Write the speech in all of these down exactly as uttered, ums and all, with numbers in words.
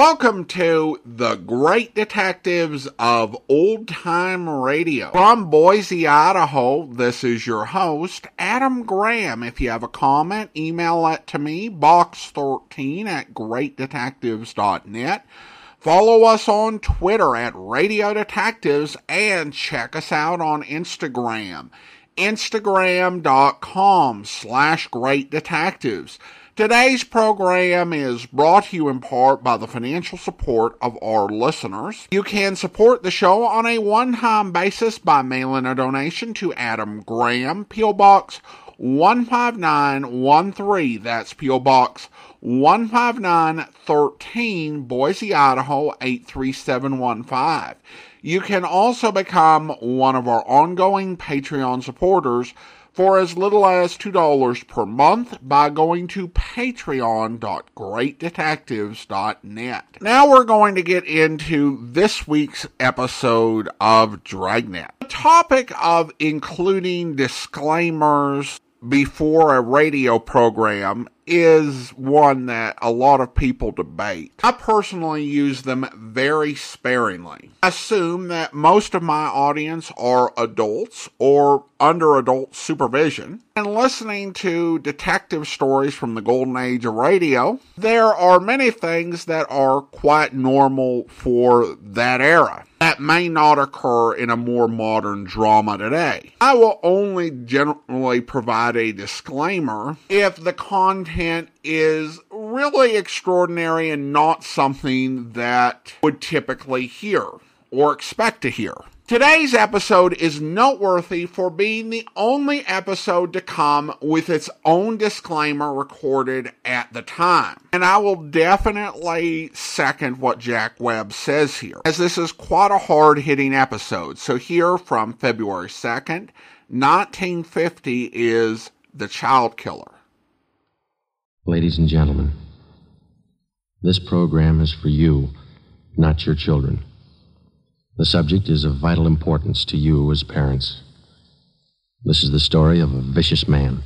Welcome to the Great Detectives of Old Time Radio. From Boise, Idaho, this is your host, Adam Graham. If you have a comment, email it to me, box thirteen at great detectives dot net. Follow us on Twitter at Radio Detectives and check us out on Instagram, instagram.com slash Great Detectives. Today's program is brought to you in part by the financial support of our listeners. You can support the show on a one-time basis by mailing a donation to Adam Graham, P O. Box one five nine one three. That's P O. Box one five nine one three, Boise, Idaho eight three seven one five. You can also become one of our ongoing Patreon supporters for as little as two dollars per month by going to patreon dot great detectives dot net. Now we're going to get into this week's episode of Dragnet. The topic of including disclaimers before a radio program is one that a lot of people debate. I personally use them very sparingly. I assume that most of my audience are adults or under adult supervision. And listening to detective stories from the golden age of radio, there are many things that are quite normal for that era that may not occur in a more modern drama today. I will only generally provide a disclaimer if the content is really extraordinary and not something that would typically hear or expect to hear. Today's episode is noteworthy for being the only episode to come with its own disclaimer recorded at the time. And I will definitely second what Jack Webb says here, as this is quite a hard-hitting episode. So here from February second, nineteen fifty is The Child Killer. Ladies and gentlemen, this program is for you, not your children. The subject is of vital importance to you as parents. This is the story of a vicious man.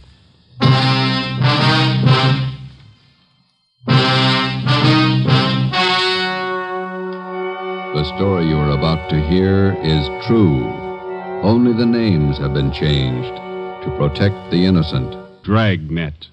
The story you are about to hear is true. Only the names have been changed to protect the innocent. Dragnet.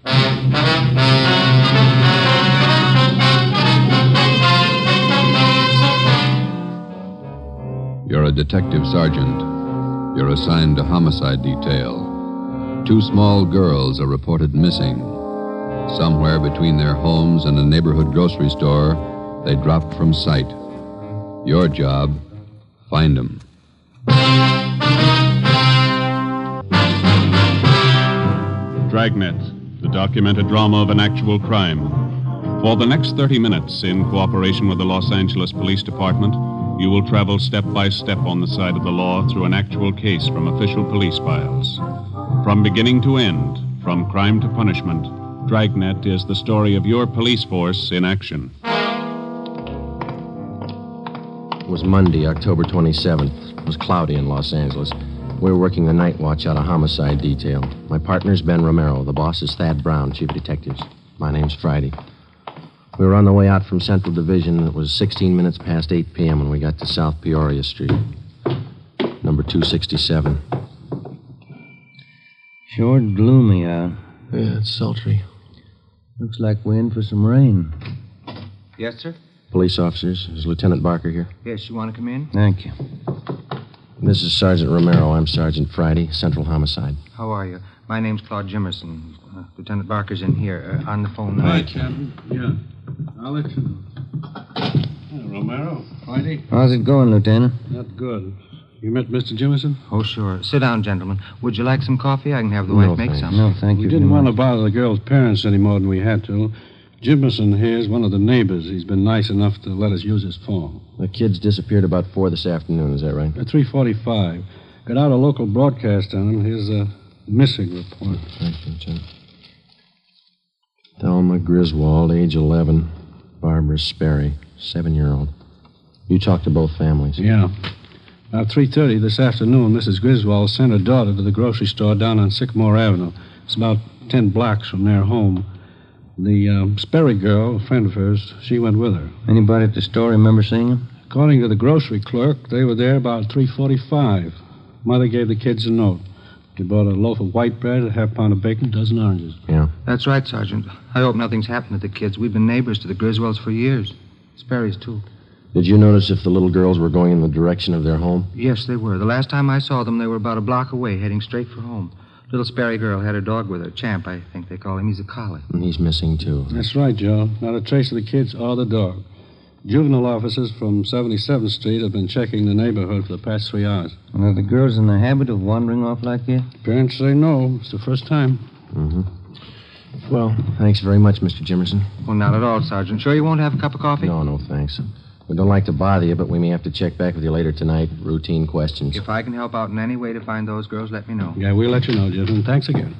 You're a detective sergeant. You're assigned to homicide detail. Two small girls are reported missing. Somewhere between their homes and a neighborhood grocery store, they dropped from sight. Your job, find them. Dragnet, the documented drama of an actual crime. For the next thirty minutes, in cooperation with the Los Angeles Police Department, you will travel step by step on the side of the law through an actual case from official police files. From beginning to end, from crime to punishment, Dragnet is the story of your police force in action. It was Monday, October twenty-seventh. It was cloudy in Los Angeles. We were working the night watch out of homicide detail. My partner's Ben Romero. The boss is Thad Brown, chief of detectives. My name's Friday. We were on the way out from Central Division. It was sixteen minutes past eight p.m. when we got to South Peoria Street, number two sixty-seven. Sure gloomy out. Yeah, it's sultry. Looks like we're in for some rain. Yes, sir? Police officers. Is Lieutenant Barker here? Yes, you want to come in? Thank you. This is Sergeant Romero. I'm Sergeant Friday, Central Homicide. How are you? My name's Claude Jimerson. Uh, Lieutenant Barker's in here, uh, on the phone now. Hi, Captain. Yeah. I'll let you know. Yeah, Romero, Friday. How's it going, Lieutenant? Not good. You met Mister Jimerson? Oh, sure. Sit down, gentlemen. Would you like some coffee? I can have the No, wife make thanks. some. No, thank We you. didn't very want to much. bother the girl's parents any more than we had to. Jimerson here is one of the neighbors. He's been nice enough to let us use his phone. The kids disappeared about four this afternoon. Is that right? At three forty-five. Got out a local broadcast on him. Here's a missing report. Thank you, Lieutenant. Thelma Griswold, age eleven. Barbara Sperry, seven-year-old. You talked to both families. Yeah. About three thirty this afternoon, Missus Griswold sent her daughter to the grocery store down on Sycamore Avenue. It's about ten blocks from their home. The um, Sperry girl, a friend of hers, she went with her. Anybody at the store remember seeing him? According to the grocery clerk, they were there about three forty-five. Mother gave the kids a note. They bought a loaf of white bread, a half pound of bacon, a dozen oranges. Yeah. That's right, Sergeant. I hope nothing's happened to the kids. We've been neighbors to the Griswolds for years. Sperry's, too. Did you notice if the little girls were going in the direction of their home? Yes, they were. The last time I saw them, they were about a block away, heading straight for home. Little Sperry girl had her dog with her. Champ, I think they call him. He's a collie. And he's missing, too. That's right, Joe. Not a trace of the kids or the dog. Juvenile officers from seventy-seventh Street have been checking the neighborhood for the past three hours. And are the girls in the habit of wandering off like that? Parents say no. It's the first time. Mm-hmm. Well, thanks very much, Mister Jimerson. Well, not at all, Sergeant. Sure you won't have a cup of coffee? No, no, thanks. We don't like to bother you, but we may have to check back with you later tonight. Routine questions. If I can help out in any way to find those girls, let me know. Yeah, we'll let you know, Jim. Thanks again.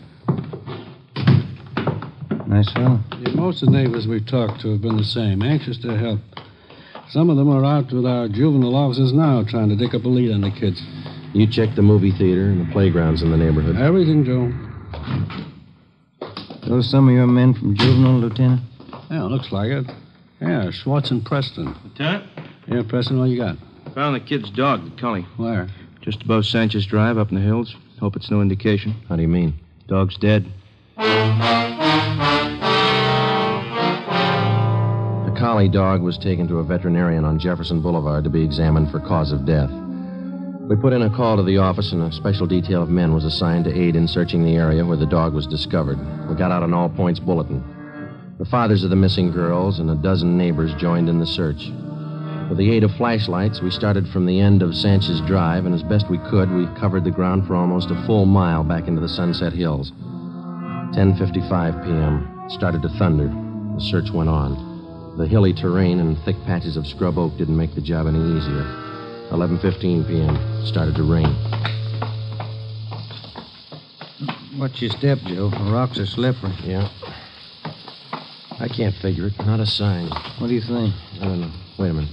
Nice fellow. Yeah, most of the neighbors we've talked to have been the same, anxious to help. Some of them are out with our juvenile officers now, trying to dig up a lead on the kids. You checked the movie theater and the playgrounds in the neighborhood. Everything, Joe. Those some of your men from juvenile, Lieutenant? Yeah, looks like it. Yeah, Schwartz and Preston. Lieutenant? Yeah, Preston, what you got? Found the kid's dog, the collie. Where? Just above Sanchez Drive, up in the hills. Hope it's no indication. How do you mean? Dog's dead. The collie dog was taken to a veterinarian on Jefferson Boulevard to be examined for cause of death. We put in a call to the office, and a special detail of men was assigned to aid in searching the area where the dog was discovered. We got out an all-points bulletin. The fathers of the missing girls and a dozen neighbors joined in the search. With the aid of flashlights, we started from the end of Sanchez Drive, and as best we could, we covered the ground for almost a full mile back into the Sunset Hills. ten fifty-five p.m. It started to thunder. The search went on. The hilly terrain and thick patches of scrub oak didn't make the job any easier. eleven fifteen p.m. It started to rain. Watch your step, Joe. The rocks are slippery. Yeah. I can't figure it. Not a sign. What do you think? I don't know. Wait a minute.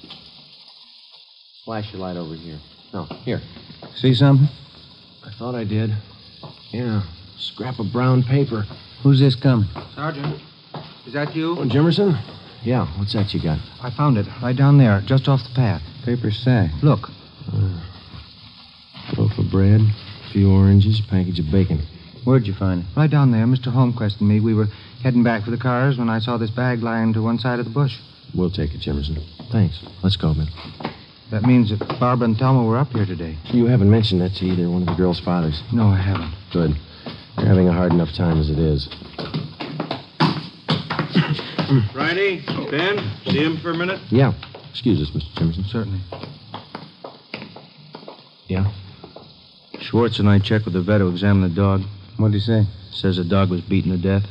Flash your light over here. No, here. See something? I thought I did. Yeah. Scrap of brown paper. Who's this coming? Sergeant, is that you? Oh, Jimerson? Yeah, what's that you got? I found it right down there, just off the path. Paper sack. Look. Uh, loaf of bread, a few oranges, a package of bacon. Where'd you find it? Right down there. Mister Holmquist and me, we were heading back for the cars when I saw this bag lying to one side of the bush. We'll take it, Jimerson. Thanks. Let's go, Ben. That means that Barbara and Thelma were up here today. You haven't mentioned that to either one of the girls' fathers. No, I haven't. Good. They're having a hard enough time as it is. Friday, Ben, see him for a minute? Yeah. Excuse us, Mister Jimerson. Certainly. Yeah? Schwartz and I checked with the vet who examined the dog. What'd he say? Says the dog was beaten to death.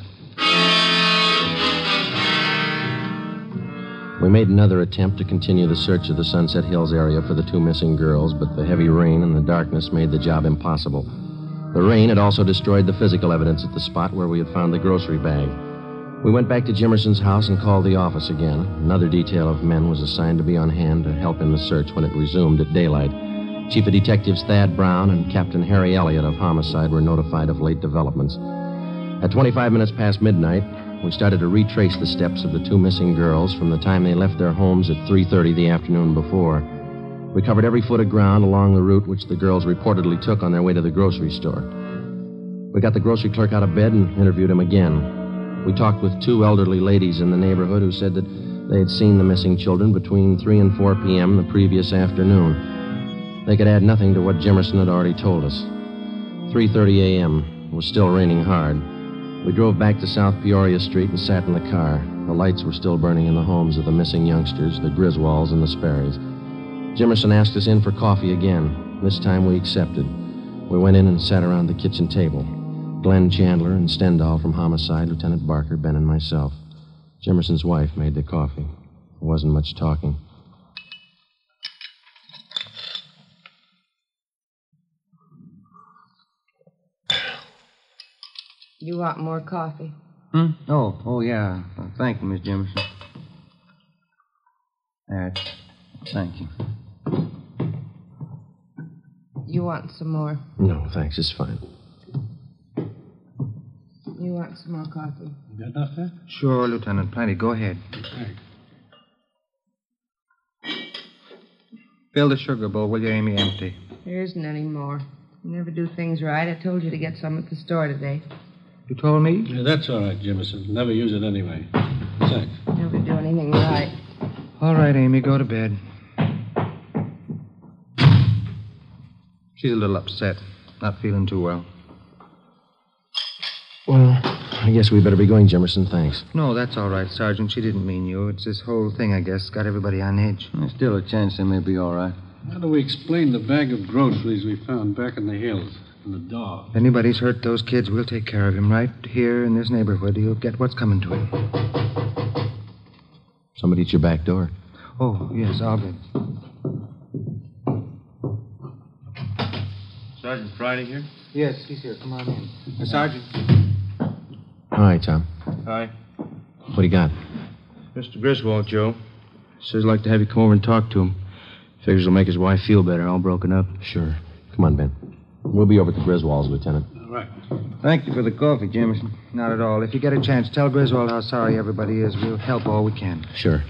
We made another attempt to continue the search of the Sunset Hills area for the two missing girls, but the heavy rain and the darkness made the job impossible. The rain had also destroyed the physical evidence at the spot where we had found the grocery bag. We went back to Jimerson's house and called the office again. Another detail of men was assigned to be on hand to help in the search when it resumed at daylight. Chief of Detectives Thad Brown and Captain Harry Elliott of Homicide were notified of late developments. At twenty-five minutes past midnight, we started to retrace the steps of the two missing girls from the time they left their homes at three thirty the afternoon before. We covered every foot of ground along the route which the girls reportedly took on their way to the grocery store. We got the grocery clerk out of bed and interviewed him again. We talked with two elderly ladies in the neighborhood who said that they had seen the missing children between three and four p.m. the previous afternoon. They could add nothing to what Jimerson had already told us. three thirty a.m. It was still raining hard. We drove back to South Peoria Street and sat in the car. The lights were still burning in the homes of the missing youngsters, the Griswolds and the Sperrys. Jimerson asked us in for coffee again. This time we accepted. We went in and sat around the kitchen table. Glenn Chandler and Stendhal from Homicide, Lieutenant Barker, Ben, and myself. Jimerson's wife made the coffee. There wasn't much talking. You want more coffee? Hmm? Oh, oh, yeah. Uh, thank you, Miss Jimerson. There. Thank you. You want some more? No, thanks. It's fine. You want some more coffee? Got enough there? Sure, Lieutenant. Plenty. Go ahead. Thanks. Fill the sugar bowl, will you, Amy? Empty. There isn't any more. You never do things right. I told you to get some at the store today. You told me? Yeah, that's all right, Jimison. Never use it anyway. Thanks. Never do anything right. All right, Amy, go to bed. She's a little upset. Not feeling too well. Well, I guess we better be going, Jimerson. Thanks. No, that's all right, Sergeant. She didn't mean you. It's this whole thing, I guess, got everybody on edge. There's still a chance they may be all right. How do we explain the bag of groceries we found back in the hills and the dog? If anybody's hurt those kids, we'll take care of him. Right here in this neighborhood, he'll get what's coming to him. Somebody at your back door. Oh, yes, I'll get. Sergeant Friday here? Yes, he's here. Come on in. Uh, Sergeant. Hi, Tom. Hi. What do you got? Mister Griswold, Joe. Says he'd like to have you come over and talk to him. Figures it'll make his wife feel better, all broken up. Sure. Come on, Ben. We'll be over at the Griswolds, Lieutenant. All right. Thank you for the coffee, Jameson. Not at all. If you get a chance, tell Griswold how sorry everybody is. We'll help all we can. Sure.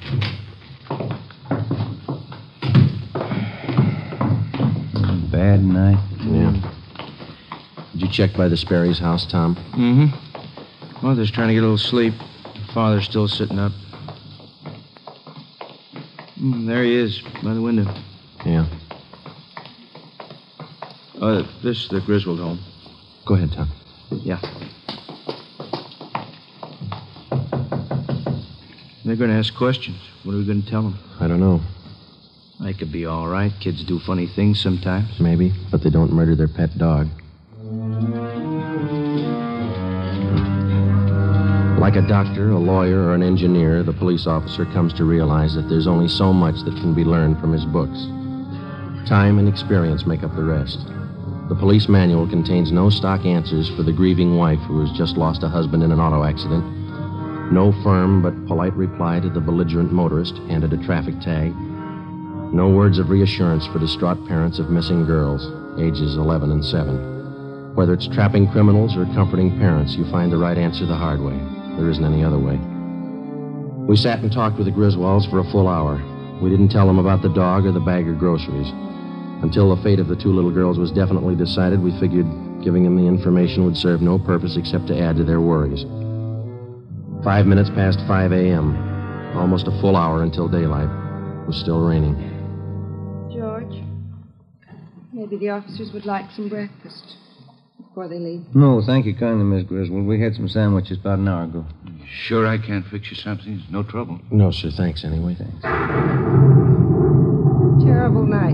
Bad night. Yeah. Did you check by the Sperry's house, Tom? Mm-hmm. Mother's trying to get a little sleep. Father's still sitting up. Mm, there he is, by the window. Yeah. Uh, this is the Griswold home. Go ahead, Tom. Yeah. They're going to ask questions. What are we going to tell them? I don't know. They could be all right. Kids do funny things sometimes. Maybe, but they don't murder their pet dog. Like a doctor, a lawyer, or an engineer, the police officer comes to realize that there's only so much that can be learned from his books. Time and experience make up the rest. The police manual contains no stock answers for the grieving wife who has just lost a husband in an auto accident, no firm but polite reply to the belligerent motorist handed a traffic tag, no words of reassurance for distraught parents of missing girls, ages eleven and seven. Whether it's trapping criminals or comforting parents, you find the right answer the hard way. There isn't any other way. We sat and talked with the Griswolds for a full hour. We didn't tell them about the dog or the bag of groceries. Until the fate of the two little girls was definitely decided, we figured giving them the information would serve no purpose except to add to their worries. Five minutes past five a.m., almost a full hour until daylight. It was still raining. George, maybe the officers would like some breakfast before they leave. No, thank you kindly, Miss Griswold. We had some sandwiches about an hour ago. Sure I can't fix you something? It's no trouble. No, sir. Thanks anyway. Thanks. Terrible night.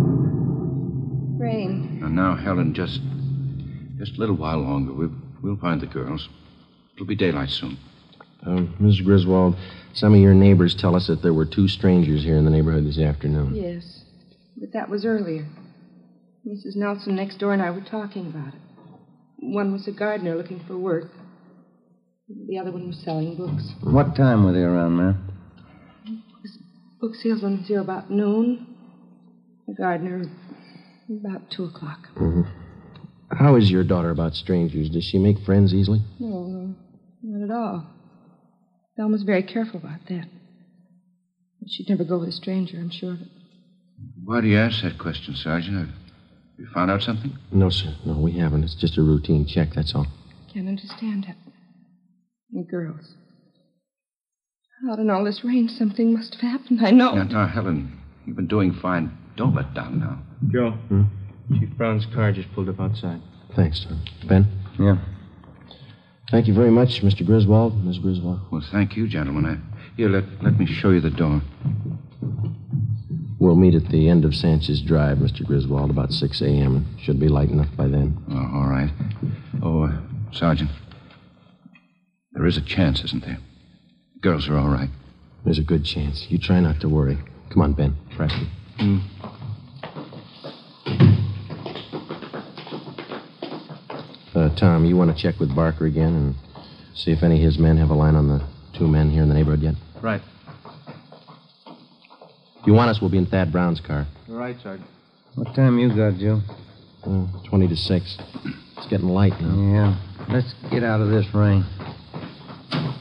Rain. And now, Helen, just just a little while longer. We'll, we'll find the girls. It'll be daylight soon. Um, Miss Griswold, some of your neighbors tell us that there were two strangers here in the neighborhood this afternoon. Yes, but that was earlier. Missus Nelson next door and I were talking about it. One was a gardener looking for work. The other one was selling books. What time were they around, ma'am? This book salesman was here about noon. The gardener about two o'clock. Mm-hmm. How is your daughter about strangers? Does she make friends easily? No, no, not at all. Thelma's very careful about that. She'd never go with a stranger, I'm sure of it. Why do you ask that question, Sergeant? Have you found out something? No, sir. No, we haven't. It's just a routine check, that's all. Can't understand it. The girls. Out in all this rain, something must have happened. I know. Now, now, Helen, you've been doing fine. Don't let down now. Joe, Hmm? Chief Brown's car just pulled up outside. Thanks, Tom. Ben? Yeah. Thank you very much, Mister Griswold, Miss Griswold. Well, thank you, gentlemen. I, here, let, let me show you the door. We'll meet at the end of Sanchez Drive, Mister Griswold, about six a.m. Should be light enough by then. Oh, all right. Oh, uh, Sergeant, there is a chance, isn't there? The girls are all right. There's a good chance. You try not to worry. Come on, Ben. Preston. Hmm. Uh, Tom, you want to check with Barker again and see if any of his men have a line on the two men here in the neighborhood yet? Right. If you want us, we'll be in Thad Brown's car. All right, Sergeant. What time you got, Joe? Uh, twenty to six. It's getting light now. Yeah. Let's get out of this rain.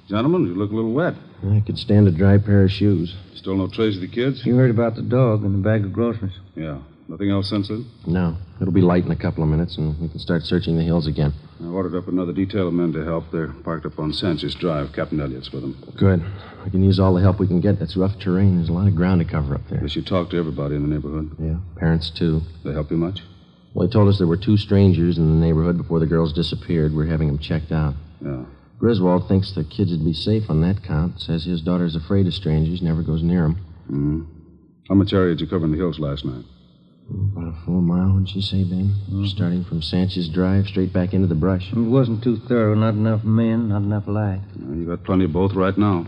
Gentlemen, you look a little wet. I could stand a dry pair of shoes. Still no trace of the kids? You heard about the dog and the bag of groceries. Yeah. Nothing else since then? No. It'll be light in a couple of minutes, and we can start searching the hills again. I ordered up another detail of men to help. They're parked up on Sanchez Drive. Captain Elliott's with them. Good. We can use all the help we can get. That's rough terrain. There's a lot of ground to cover up there. Guess you talked to everybody in the neighborhood. Yeah, parents, too. They help you much? Well, they told us there were two strangers in the neighborhood before the girls disappeared. We're having them checked out. Yeah. Griswold thinks the kids would be safe on that count. Says his daughter's afraid of strangers, never goes near them. Mm-hmm. How much area did you cover in the hills last night? About a full mile, wouldn't you say, Ben? Mm-hmm. Starting from Sanchez Drive straight back into the brush. It wasn't too thorough. Not enough men, not enough light. Well, you got plenty of both right now.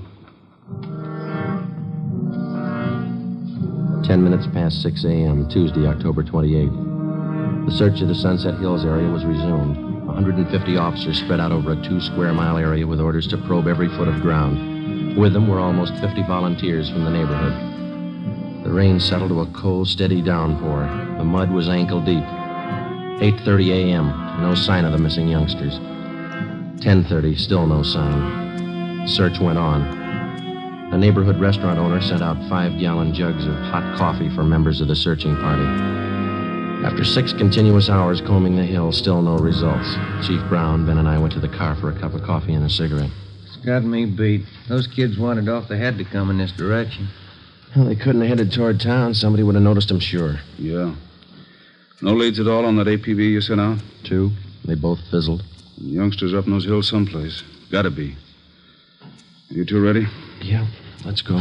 Ten minutes past six a.m., Tuesday, October twenty-eighth. The search of the Sunset Hills area was resumed. one hundred fifty officers spread out over a two-square-mile area with orders to probe every foot of ground. With them were almost fifty volunteers from the neighborhood. The rain settled to a cold, steady downpour. The mud was ankle-deep. eight thirty a.m., no sign of the missing youngsters. ten thirty, still no sign. The search went on. A neighborhood restaurant owner sent out five-gallon jugs of hot coffee for members of the searching party. After six continuous hours combing the hill, still no results. Chief Brown, Ben, and I went to the car for a cup of coffee and a cigarette. It's got me beat. Those kids wandered off. They had to come in this direction. Well, they couldn't have headed toward town. Somebody would have noticed them, sure. Yeah. No leads at all on that A P B you sent out? Two. They both fizzled. The youngsters up in those hills someplace. Gotta be. You two ready? Yeah. Let's go.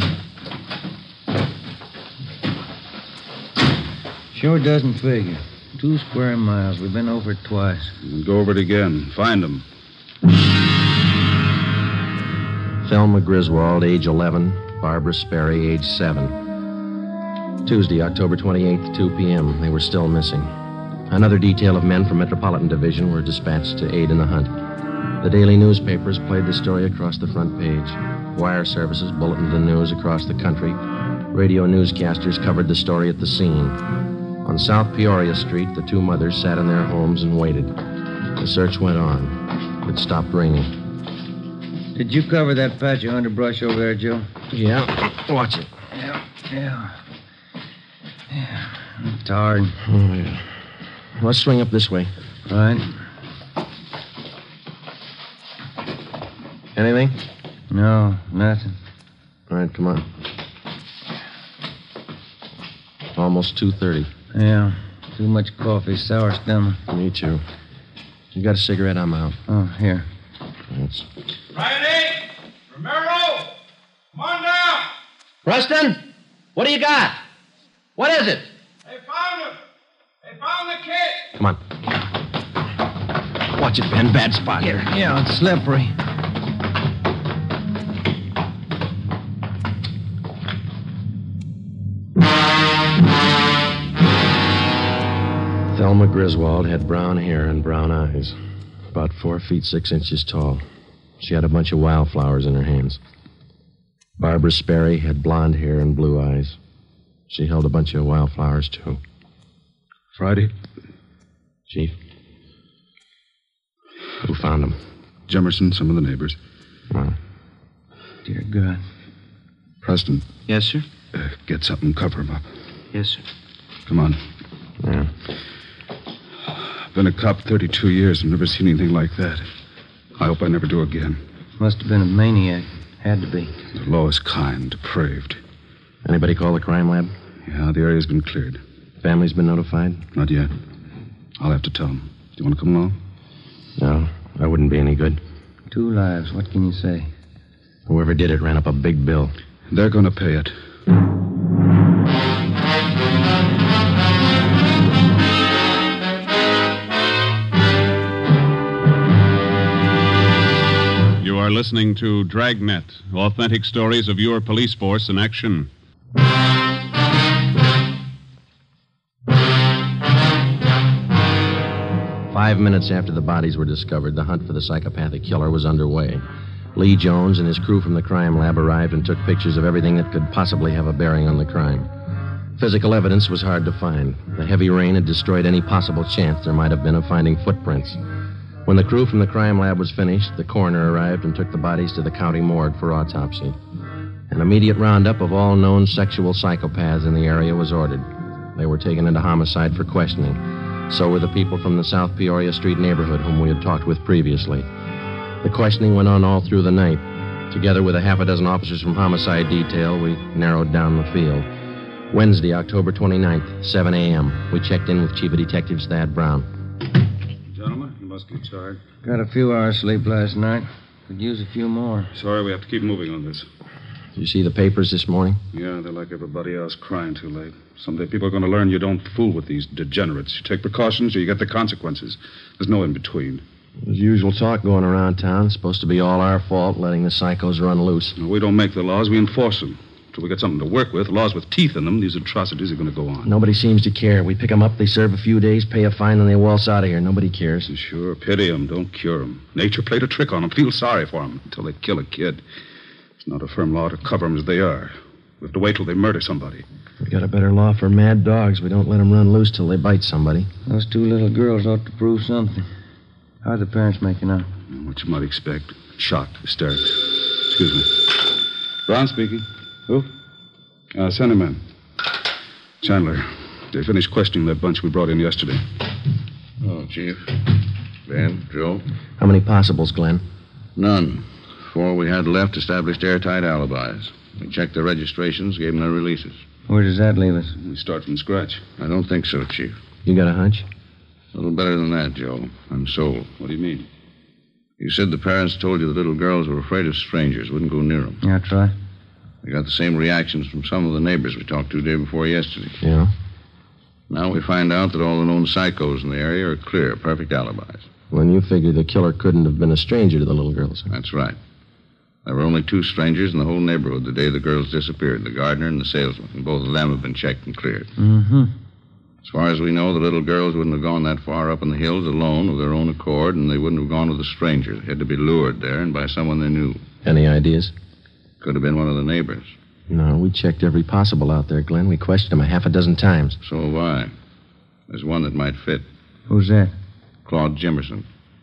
Sure doesn't figure. Two square miles. We've been over it twice. And go over it again. Find them. Thelma Griswold, age eleven. Barbara Sperry, age seven. Tuesday, October twenty-eighth, two p.m. They were still missing. Another detail of men from Metropolitan Division were dispatched to aid in the hunt. The daily newspapers played the story across the front page. Wire services bulletined the news across the country. Radio newscasters covered the story at the scene. On South Peoria Street, the two mothers sat in their homes and waited. The search went on. It stopped raining. Did you cover that patch of underbrush over there, Joe? Yeah. Watch it. Yeah, yeah. Yeah. I'm tired. Oh, yeah. Let's swing up this way. Right. Anything? No, nothing. All right, come on. Almost two thirty. Yeah. Too much coffee, sour stomach. Me too. You got a cigarette? I'm out. Oh, here. Thanks. Riley! Romero! Come on down! Preston? What do you got? What is it? They found him! They found the kid! Come on. Watch it, Ben. Bad spot here. Yeah, it's slippery. Thelma Griswold had brown hair and brown eyes. About four feet six inches tall. She had a bunch of wildflowers in her hands. Barbara Sperry had blonde hair and blue eyes. She held a bunch of wildflowers, too. Friday? Chief? Who found them? Jemerson, some of the neighbors. Oh. Dear God. Preston. Yes, sir? Uh, get something, cover him up. Yes, sir. Come on. Yeah. I've been a cop thirty-two years and never seen anything like that. I hope I never do again. Must have been a maniac. Had to be. The lowest kind, depraved. Anybody call the crime lab? Yeah, the area's been cleared. Family's been notified? Not yet. I'll have to tell them. Do you want to come along? No, that wouldn't be any good. Two lives. What can you say? Whoever did it ran up a big bill. They're going to pay it. You are listening to Dragnet, authentic stories of your police force in action. Five minutes after the bodies were discovered, the hunt for the psychopathic killer was underway. Lee Jones and his crew from the crime lab arrived and took pictures of everything that could possibly have a bearing on the crime. Physical evidence was hard to find. The heavy rain had destroyed any possible chance there might have been of finding footprints. When the crew from the crime lab was finished, the coroner arrived and took the bodies to the county morgue for autopsy. An immediate roundup of all known sexual psychopaths in the area was ordered. They were taken into homicide for questioning. So were the people from the South Peoria Street neighborhood whom we had talked with previously. The questioning went on all through the night. Together with a half a dozen officers from homicide detail, we narrowed down the field. Wednesday, October twenty-ninth, seven a.m., we checked in with Chief of Detectives Thad Brown. Gentlemen, you must get tired. Got a few hours sleep last night. Could use a few more. Sorry, we have to keep moving on this. Did you see the papers this morning? Yeah, they're like everybody else, crying too late. Someday people are going to learn you don't fool with these degenerates. You take precautions or you get the consequences. There's no in between. There's usual talk going around town. It's supposed to be all our fault, letting the psychos run loose. No, we don't make the laws, we enforce them. Till we get something to work with, laws with teeth in them, these atrocities are going to go on. Nobody seems to care. We pick them up, they serve a few days, pay a fine, and they waltz out of here. Nobody cares. Sure, pity them, don't cure them. Nature played a trick on them. Feel sorry for them until they kill a kid. It's not a firm law to cover them as they are. We have to wait till they murder somebody. We got a better law for mad dogs. We don't let them run loose till they bite somebody. Those two little girls ought to prove something. How are the parents making out? What you might expect. Shocked, hysterics. Excuse me. Brown speaking. Who? Uh, send him in. Chandler, they finished questioning that bunch we brought in yesterday. Oh, Chief. Ben, Joe? How many possibles, Glenn? None. Four we had left established airtight alibis. We checked their registrations, gave them their releases. Where does that leave us? We start from scratch. I don't think so, Chief. You got a hunch? A little better than that, Joe. I'm sold. What do you mean? You said the parents told you the little girls were afraid of strangers, wouldn't go near them. Yeah, that's right. We got the same reactions from some of the neighbors we talked to day before yesterday. Yeah? Now we find out that all the known psychos in the area are clear, perfect alibis. Well, you figure the killer couldn't have been a stranger to the little girls. That's right. There were only two strangers in the whole neighborhood the day the girls disappeared, the gardener and the salesman, and both of them have been checked and cleared. Mm-hmm. As far as we know, the little girls wouldn't have gone that far up in the hills alone of their own accord, and they wouldn't have gone with a stranger. They had to be lured there and by someone they knew. Any ideas? Could have been one of the neighbors. No, we checked every possible out there, Glenn. We questioned them a half a dozen times. So have I. There's one that might fit. Who's that? Claude Jimerson.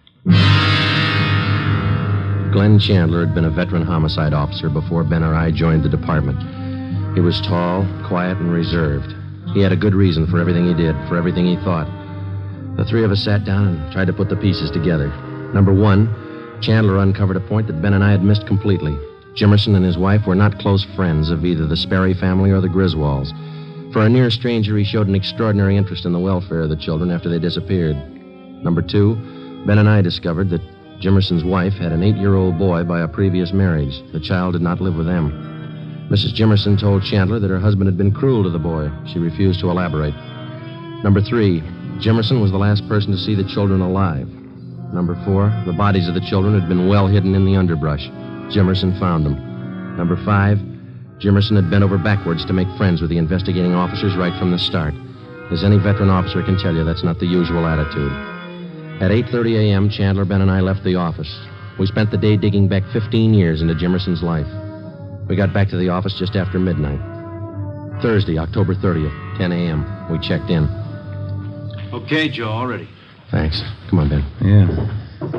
Glenn Chandler had been a veteran homicide officer before Ben or I joined the department. He was tall, quiet, and reserved. He had a good reason for everything he did, for everything he thought. The three of us sat down and tried to put the pieces together. Number one, Chandler uncovered a point that Ben and I had missed completely. Jimerson and his wife were not close friends of either the Sperry family or the Griswolds. For a near stranger, he showed an extraordinary interest in the welfare of the children after they disappeared. Number two, Ben and I discovered that Jimerson's wife had an eight-year-old boy by a previous marriage. The child did not live with them. Missus Jimerson told Chandler that her husband had been cruel to the boy. She refused to elaborate. Number three, Jimerson was the last person to see the children alive. Number four, the bodies of the children had been well hidden in the underbrush. Jimerson found them. Number five, Jimerson had bent over backwards to make friends with the investigating officers right from the start. As any veteran officer can tell you, that's not the usual attitude. At eight thirty a.m., Chandler, Ben, and I left the office. We spent the day digging back fifteen years into Jimerson's life. We got back to the office just after midnight. Thursday, October thirtieth, ten a.m., we checked in. Okay, Joe, all ready. Thanks. Come on, Ben. Yeah.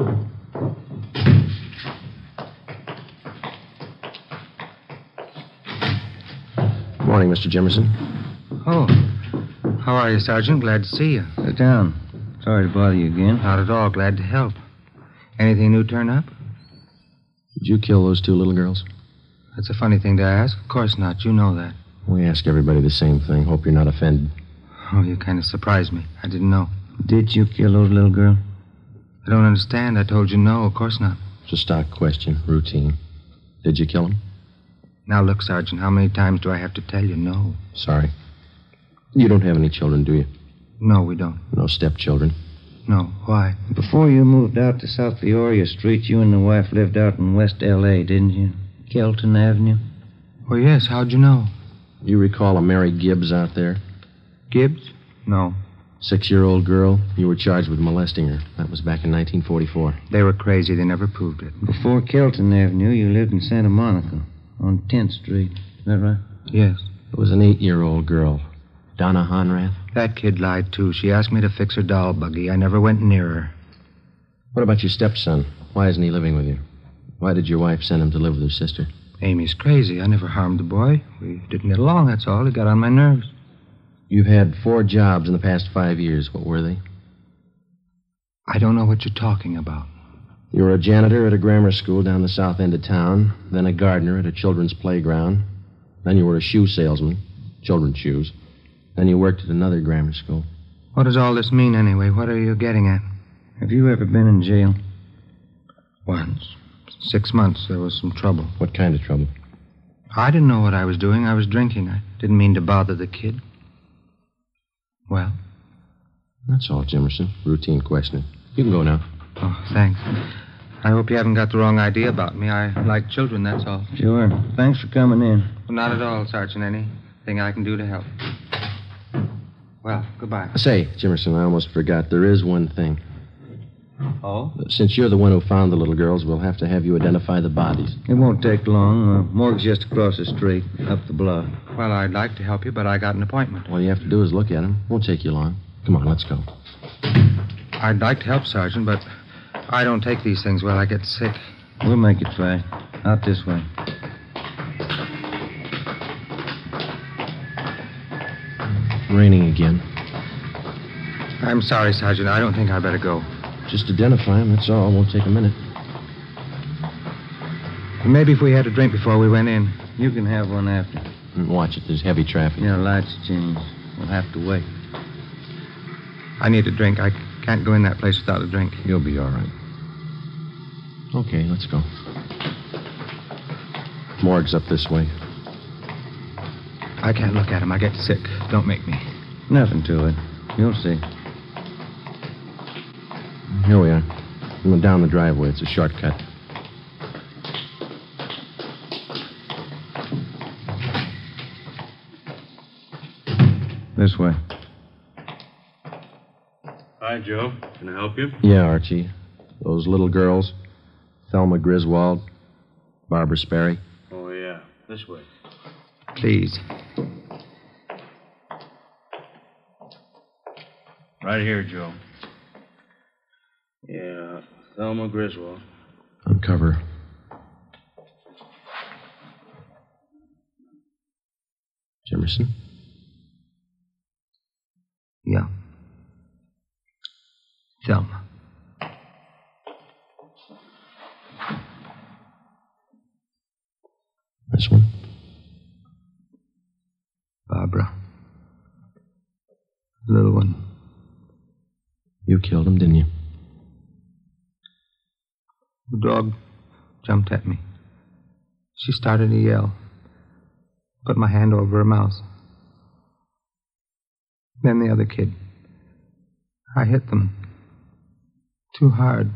Good morning, Mister Jimerson. Oh. How are you, Sergeant? Glad to see you. Sit down. Sorry to bother you again. Not at all. Glad to help. Anything new turn up? Did you kill those two little girls? That's a funny thing to ask. Of course not. You know that. We ask everybody the same thing. Hope you're not offended. Oh, you kind of surprised me. I didn't know. Did you kill those little girls? I don't understand. I told you no. Of course not. It's a stock question. Routine. Did you kill them? Now, look, Sergeant, how many times do I have to tell you no? Sorry. You don't have any children, do you? No, we don't. No stepchildren? No. Why? Before you moved out to South Peoria Street, you and the wife lived out in West L A, didn't you? Kelton Avenue? Oh, yes. How'd you know? You recall a Mary Gibbs out there? Gibbs? No. Six-year-old girl. You were charged with molesting her. That was back in nineteen forty-four. They were crazy. They never proved it. Before Kelton Avenue, you lived in Santa Monica on tenth Street. Is that right? Yes. It was an eight-year-old girl. Donna Honrath? That kid lied, too. She asked me to fix her doll buggy. I never went near her. What about your stepson? Why isn't he living with you? Why did your wife send him to live with her sister? Amy's crazy. I never harmed the boy. We didn't get along, that's all. He got on my nerves. You've had four jobs in the past five years. What were they? I don't know what you're talking about. You were a janitor at a grammar school down the south end of town, then a gardener at a children's playground. Then you were a shoe salesman, children's shoes. Then you worked at another grammar school. What does all this mean, anyway? What are you getting at? Have you ever been in jail? Once. Six months. There was some trouble. What kind of trouble? I didn't know what I was doing. I was drinking. I didn't mean to bother the kid. Well? That's all, Jimerson. Routine questioning. You can go now. Oh, thanks. I hope you haven't got the wrong idea about me. I like children, that's all. Sure. Thanks for coming in. Well, not at all, Sergeant. Anything I can do to help. Well, goodbye. Say, Jimerson, I almost forgot. There is one thing. Oh? Since you're the one who found the little girls, we'll have to have you identify the bodies. It won't take long. Uh, morgue's just across the street, up the block. Well, I'd like to help you, but I got an appointment. All you have to do is look at them. Won't take you long. Come on, let's go. I'd like to help, Sergeant, but I don't take these things well. I get sick. We'll make it fast. Out this way. Raining again. I'm sorry, Sergeant. I don't think I'd better go. Just identify them, that's all. Won't take a minute. Maybe if we had a drink before we went in. You can have one after. And watch it. There's heavy traffic. Yeah, lights change. We'll have to wait. I need a drink. I can't go in that place without a drink. You'll be all right. Okay, let's go. Morgue's up this way. I can't look at him. I get sick. Don't make me. Nothing to it. You'll see. Here we are. We went down the driveway. It's a shortcut. This way. Hi, Joe. Can I help you? Yeah, Archie. Those little girls. Thelma Griswold. Barbara Sperry. Oh, yeah. This way. Please. Right here, Joe. Yeah, Thelma Griswold. Uncover. Jimerson? Yeah. Thelma. This one? Barbara. Little one. You killed him, didn't you? The dog jumped at me. She started to yell. Put my hand over her mouth. Then the other kid. I hit them. Too hard.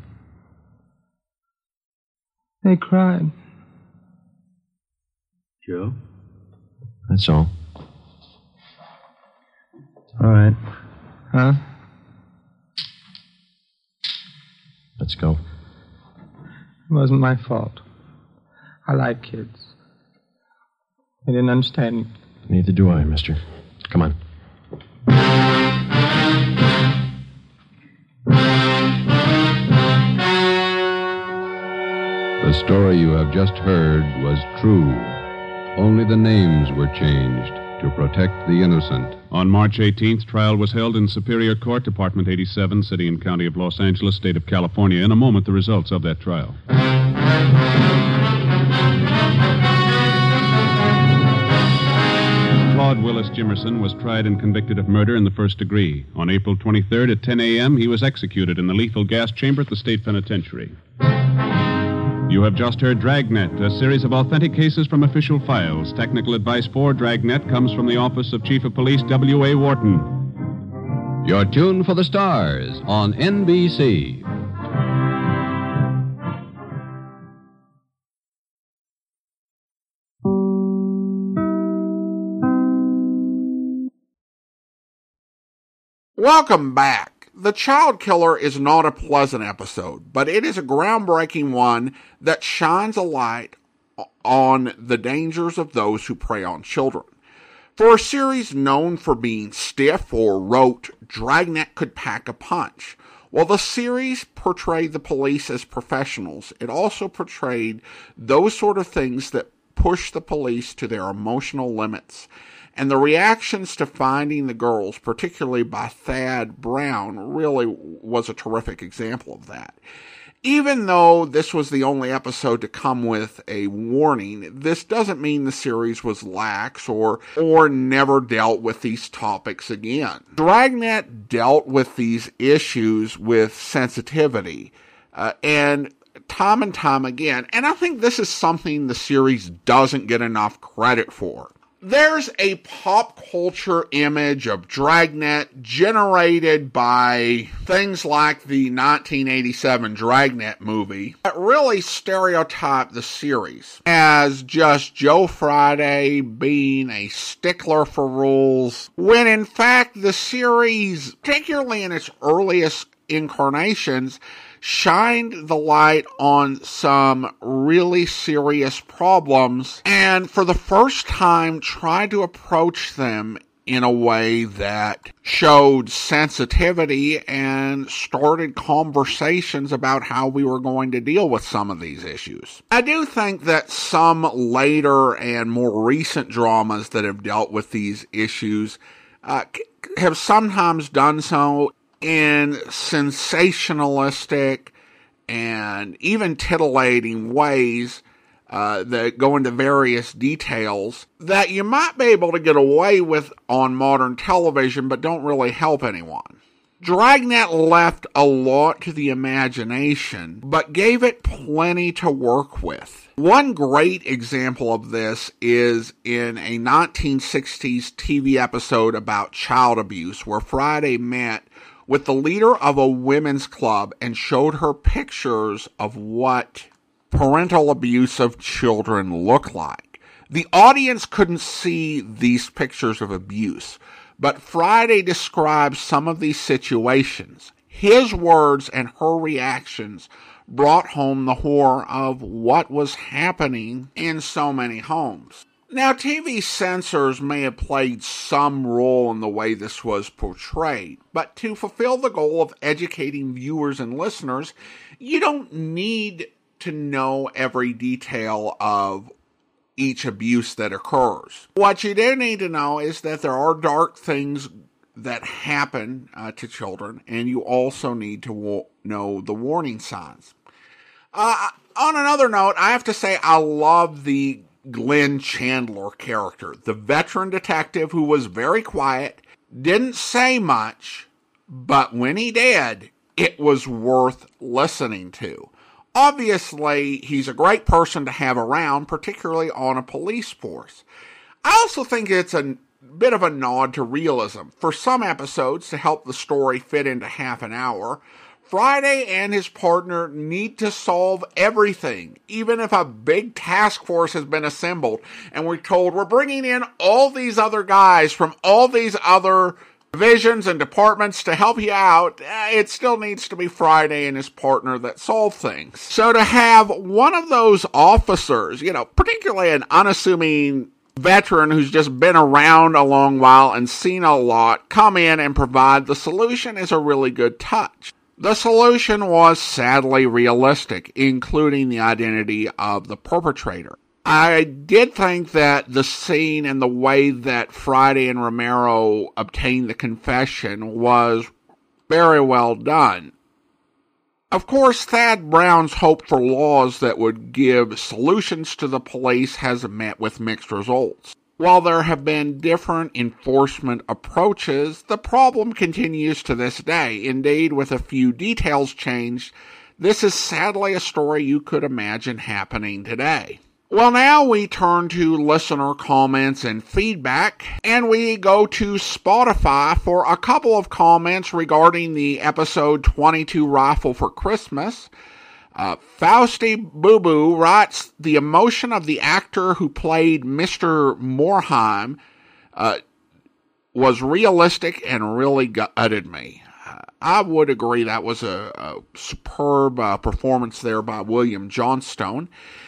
They cried. Joe? That's all. All right. Huh? Let's go. It wasn't my fault. I like kids. I didn't understand. Neither do I, mister. Come on. The story you have just heard was true. Only the names were changed to protect the innocent. On March eighteenth, trial was held in Superior Court, Department eighty-seven, City and County of Los Angeles, State of California. In a moment, the results of that trial. Claude Willis Jimerson was tried and convicted of murder in the first degree. On April twenty-third at ten a.m., he was executed in the lethal gas chamber at the state penitentiary. You have just heard Dragnet, a series of authentic cases from official files. Technical advice for Dragnet comes from the Office of Chief of Police W A. Wharton. You're tuned for the stars on N B C. Welcome back. The Child Killer is not a pleasant episode, but it is a groundbreaking one that shines a light on the dangers of those who prey on children. For a series known for being stiff or rote, Dragnet could pack a punch. While the series portrayed the police as professionals, it also portrayed those sort of things that push the police to their emotional limits. And the reactions to finding the girls, particularly by Thad Brown, really was a terrific example of that. Even though this was the only episode to come with a warning, this doesn't mean the series was lax or or never dealt with these topics again. Dragnet dealt with these issues with sensitivity, uh, and time and time again, and I think this is something the series doesn't get enough credit for. There's a pop culture image of Dragnet generated by things like the nineteen eighty-seven Dragnet movie that really stereotype the series as just Joe Friday being a stickler for rules, when in fact the series, particularly in its earliest incarnations, shined the light on some really serious problems and for the first time tried to approach them in a way that showed sensitivity and started conversations about how we were going to deal with some of these issues. I do think that some later and more recent dramas that have dealt with these issues uh, have sometimes done so in sensationalistic and even titillating ways uh, that go into various details that you might be able to get away with on modern television but don't really help anyone. Dragnet left a lot to the imagination, but gave it plenty to work with. One great example of this is in a nineteen sixties T V episode about child abuse, where Friday met with the leader of a women's club and showed her pictures of what parental abuse of children look like. The audience couldn't see these pictures of abuse, but Friday describes some of these situations. His words and her reactions brought home the horror of what was happening in so many homes. Now, T V censors may have played some role in the way this was portrayed, but to fulfill the goal of educating viewers and listeners, you don't need to know every detail of each abuse that occurs. What you do need to know is that there are dark things that happen uh, to children, and you also need to wa- know the warning signs. Uh, on another note, I have to say I love the Glenn Chandler character, the veteran detective who was very quiet, didn't say much, but when he did, it was worth listening to. Obviously, he's a great person to have around, particularly on a police force. I also think it's a bit of a nod to realism. For some episodes, to help the story fit into half an hour, Friday and his partner need to solve everything, even if a big task force has been assembled and we're told we're bringing in all these other guys from all these other divisions and departments to help you out. It still needs to be Friday and his partner that solve things. So to have one of those officers, you know, particularly an unassuming veteran who's just been around a long while and seen a lot, come in and provide the solution is a really good touch. The solution was sadly realistic, including the identity of the perpetrator. I did think that the scene and the way that Friday and Romero obtained the confession was very well done. Of course, Thad Brown's hope for laws that would give solutions to the police has met with mixed results. While there have been different enforcement approaches, the problem continues to this day. Indeed, with a few details changed, this is sadly a story you could imagine happening today. Well, now we turn to listener comments and feedback, and we go to Spotify for a couple of comments regarding the episode twenty-two Rifle for Christmas. Uh, Fausti Boo Boo writes, the emotion of the actor who played Mister Morheim uh, was realistic and really gutted me. Uh, I would agree that was a, a superb uh, performance there by William Johnstone.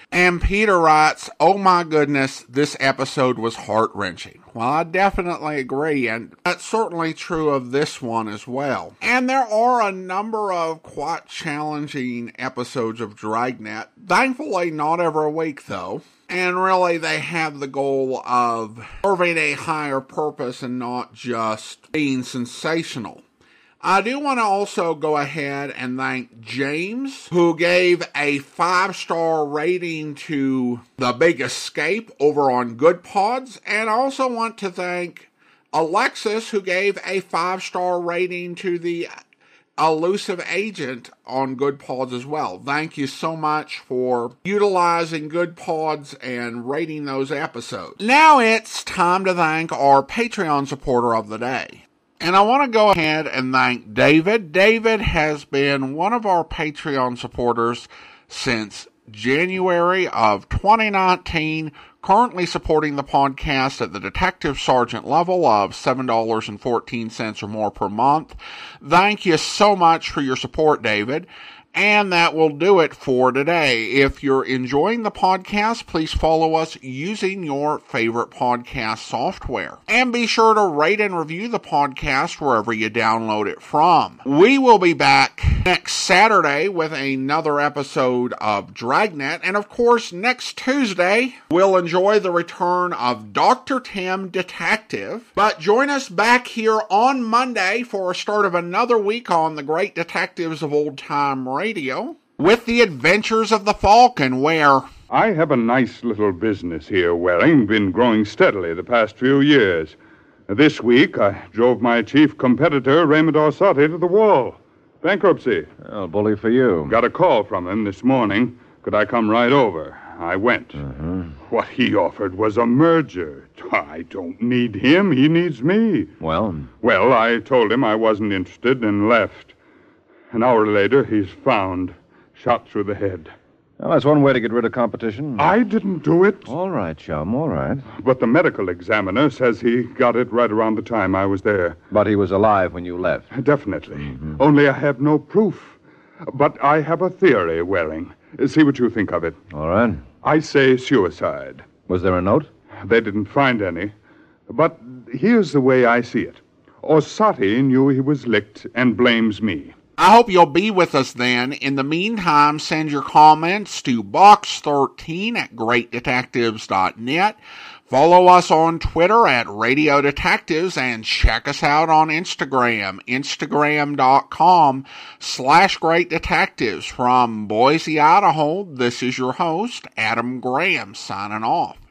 And Peter writes, oh my goodness, this episode was heart-wrenching. Well, I definitely agree, and that's certainly true of this one as well. And there are a number of quite challenging episodes of Dragnet. Thankfully, not every week, though. And really, they have the goal of serving a higher purpose and not just being sensational. I do want to also go ahead and thank James, who gave a five-star rating to The Big Escape over on Good Pods. And I also want to thank Alexis, who gave a five-star rating to The Elusive Agent on Good Pods as well. Thank you so much for utilizing Good Pods and rating those episodes. Now it's time to thank our Patreon supporter of the day. And I want to go ahead and thank David. David has been one of our Patreon supporters since January of twenty nineteen, currently supporting the podcast at the Detective Sergeant level of seven dollars and fourteen cents or more per month. Thank you so much for your support, David. And that will do it for today. If you're enjoying the podcast, please follow us using your favorite podcast software. And be sure to rate and review the podcast wherever you download it from. We will be back next Saturday with another episode of Dragnet. And of course, next Tuesday, we'll enjoy the return of Doctor Tim Detective. But join us back here on Monday for a start of another week on the Great Detectives of Old Time Radio. Radio with the Adventures of the Falcon, where I have a nice little business here, Welling, been growing steadily the past few years. This week, I drove my chief competitor, Raymond Orsatti, to the wall. Bankruptcy. Well, bully for you. Got a call from him this morning. Could I come right over? I went. Uh-huh. What he offered was a merger. I don't need him. He needs me. Well? Well, I told him I wasn't interested and left. An hour later, he's found, shot through the head. Well, that's one way to get rid of competition. I didn't do it. All right, chum, all right. But the medical examiner says he got it right around the time I was there. But he was alive when you left. Definitely. Mm-hmm. Only I have no proof. But I have a theory, Welling. See what you think of it. All right. I say suicide. Was there a note? They didn't find any. But here's the way I see it. Orsatti knew he was licked and blames me. I hope you'll be with us then. In the meantime, send your comments to box thirteen at great detectives dot net. Follow us on Twitter at Radio Detectives and check us out on Instagram, instagram.com slash Great Detectives. From Boise, Idaho, this is your host, Adam Graham, signing off.